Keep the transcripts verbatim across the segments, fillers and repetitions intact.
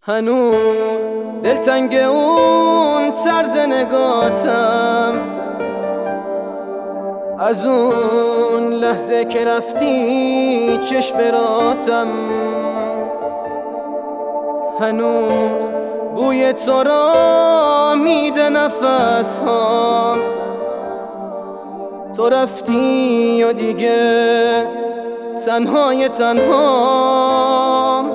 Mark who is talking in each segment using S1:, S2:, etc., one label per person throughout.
S1: هنوز دلتنگ اون طرز نگاتم، از اون لحظه که رفتی چشم براتم. هنوز بوی تو را میده نفس هام، تو رفتی و دیگه تنهای تنهام.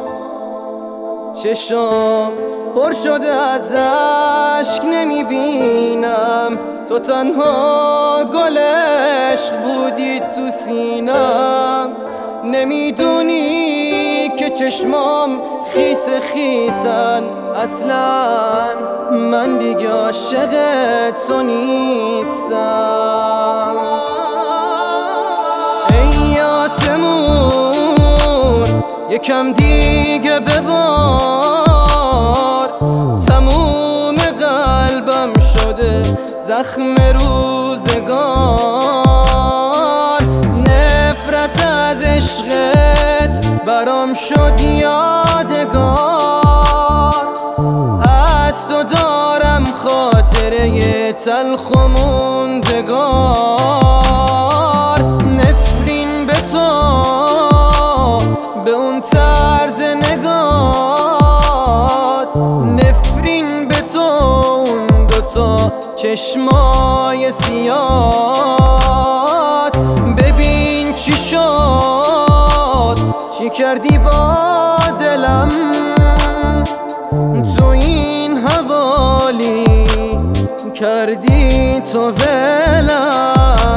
S1: چشام پر شده از عشق نمیبینم، تو تنها گل عشق بودی تو سینم. نمیدونی که چشمام خیس خیسن، اصلا من دیگه عاشق تو نیستم. ای آسمون یکم دیگه ببار، تموم قلبم شده زخم روزگار. نفرت از عشقت برام شد یادگار، از تو دارم خاطره تلخ و موندگار. نفرین به تو، به اون طرز نگات، نفرین به تو اون دوتا چشمای سیات. ببین چی شد، چی کردی با دلم تو این حوالی، کردی تو ولم.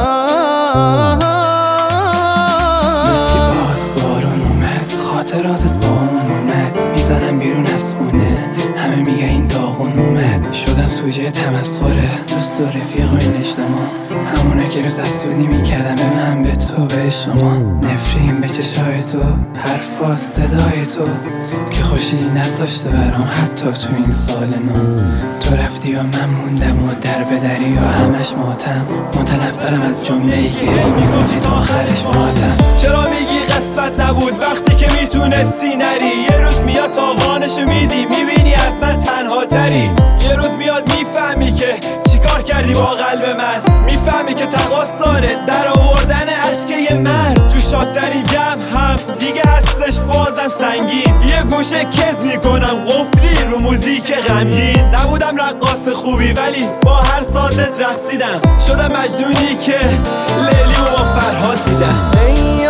S2: نیستی باز بارون اومد، خاطراتت با اون اومد، میزنم بیرون از خونه، همه میگه این داغون اومد. شدن سوژه تمسخره دوست و رفیق و این اجتماع، همونه که روز حسودی میکردم به من، به تو، به شما. نفرین به چشای تو، حرفات، صدای تو که خوشی نذاشته برام حتی تو این سال نو. تو رفتی و من موندم و در به دری و همش ماتم. متنفرم از جمله‌ای که هی میگفتی تا آخرش ماتم.
S3: چرا میگی قسمت نبود وقتی که میتونستی نری؟ یه روز میاد تاوانشو میدی، میبینی از من تنها تری. یه روز میاد میفهمی که چیکار کردی با قلب من، میفهمی که تقاص داره در آوردن عشق یه مرد. تو شادترین جمع هم دیگه هستش بازم سنگین، یه گوشه کز میکنم قفلی رو موزیک غمگین. نبودم رقاص خوبی ولی با هر سازت رقصیدم، شدم مجنونی که لیلی و با فرهاد دیدم.
S1: ای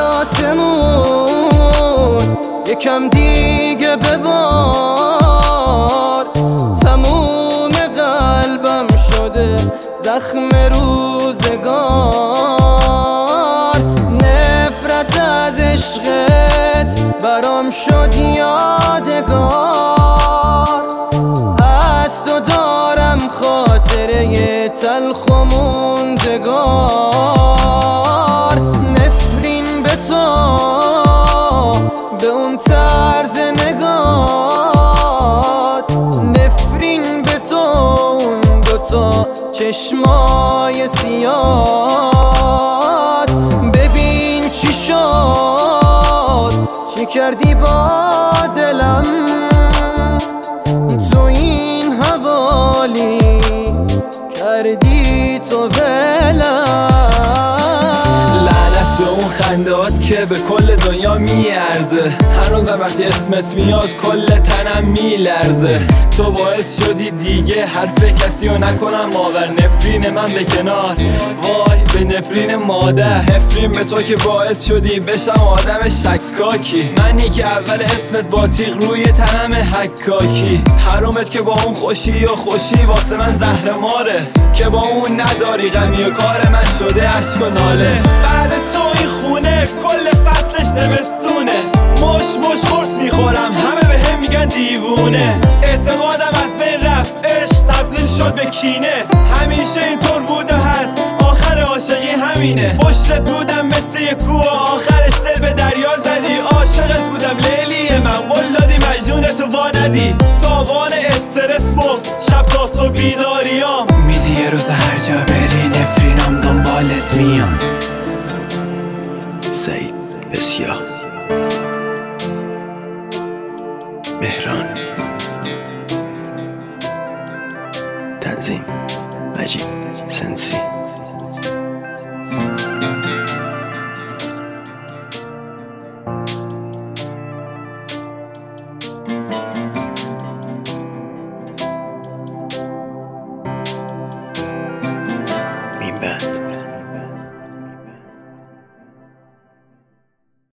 S1: آسمون یکم دیگه ببار، تموم قلبم شده زخم روزگار. نفرت از عشقت برام شد یادگار، از تو دارم خاطره تلخ و موندگار. نفرین به تو، به اون طرز نگات، نفرین به تو اون دوتا چشمای سیات. ببین چی شد، چی کردی با دلم تو این حوالی، کردی تو ولم.
S3: لعنت به اون خندهات که به کل دنیا میارزه، هنوزم وقتی اسمت میاد کل تنم میلرزه. تو باعث شدی دیگه حرف کسی رو نکنم ماور. نفرین من به کنار، وای به نفرین مادر. نفرین به تو که باعث شدی بشم آدم شکاکی، منی که اول اسمت با تیغ روی تنم حکاکی. حرومت که با اون خوشی و خوشی واسه من زهر ماره، که با اون نداری غمی و کار من شده عشق و ناله. بعد تو این خونه کل فصلش نمستونه، مش مش قرص میخورم همه به هم میگن دیوونه. اعتقادم از بین رفت، عشق تبدیل شد به کینه. همیشه اینطور بود و هست، آخر عاشقی همینه. پشتت بودم مثل یه کوه، آخرش دل به دریا زدی. عاشقت بودم لیلی من، قول دادی مجنونت واندی. تاوان استرس بغض، شب تا صبح بیداریام.
S2: میدی یه روز هر جا بری نفرینم دنبالت میام.
S4: سعید بسیار مهران تنظیم مجید سنسی. Mean Bad.